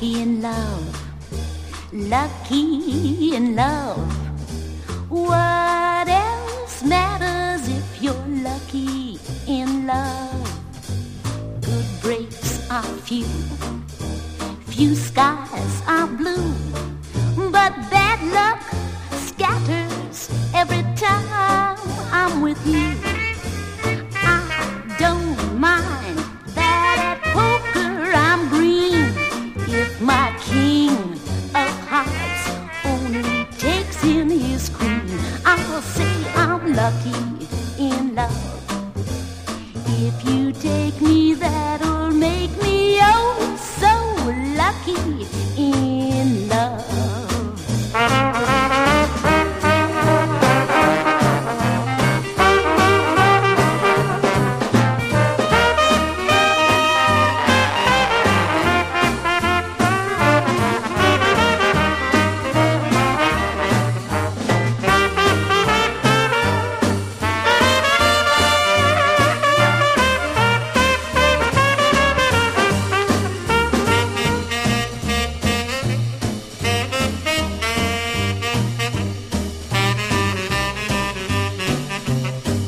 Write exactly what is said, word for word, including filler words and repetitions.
lucky in love, lucky in love. What else matters if you're lucky in love? Good breaks are few, few skies are blue, but bad luck scatters every time I'm with you. I don't mind that at poker I'm green if my king of hearts only takes in his queen. I'll say I'm lucky